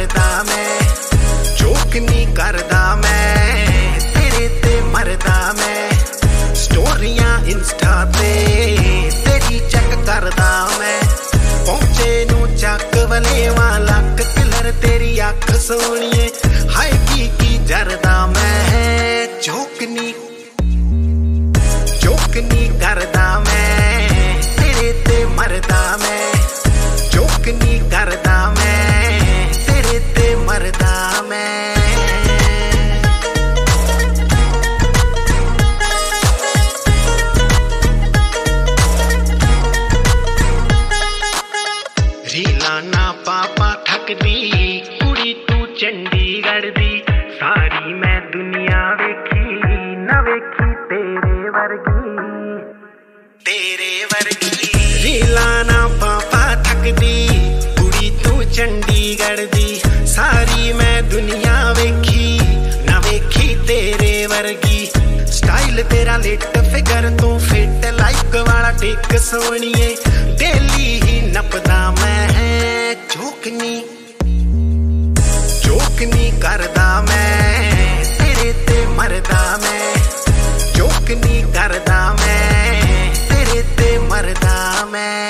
मरदा मैं जोक नहीं करदा मैं तेरे ते मरदा मैं स्टोरियां इंस्टा ते तेरी चेक करदा मैं पहुंचे नू चक वलेवा लक किलर तेरी अख सोनिए हाय की जरदा मैं जोक नहीं करदा मैं तेरे ते मरदा मैं जोक नहीं करदा मैं तेरे ते मरदा मैं रीला ना पापा थकदी कुड़ी तू चंडीगढ़ दी सारी मैं दुनिया वेखी ना वेखी तेरे वर्गी रीला ना पापा थकदी कुड़ी तू चंडीगढ़ दी सारी मैं दुनिया वेखी ना वेखी तेरे वर्गी स्टाइल तेरा लिट फिगर तू फिट लाइक वाला टेक सोनिए डेली ही नपदा मैं जोक नहीं करदा मैं तेरे ते मरदा मैं जोक नहीं करदा मैं तेरे ते मरदा मैं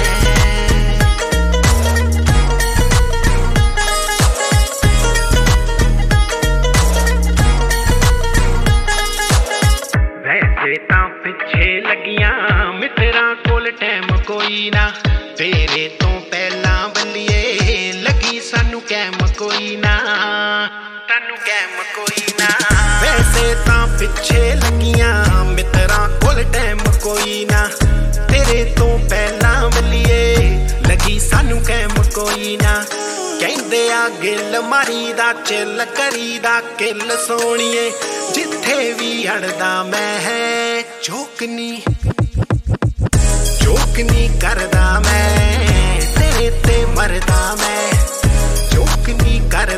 वैसे तां पिछे लगियां मित्रा कोल टाइम कोई ना तेरे तो पहला बल्लिए लगी सानू कैम कोई ना वैसे तां पिछे लगियां मित्रा कोल टाइम कोई ना तेरे तो पहला बल्लिए लगी सानू कैम कोई ना कहंदे आ गिल मारी दा चिल करी दा किल सोनिए जिथे भी अड़दा मैं जोक नहीं करदा मैं तेरे ते मरदा मैं जोक नहीं कर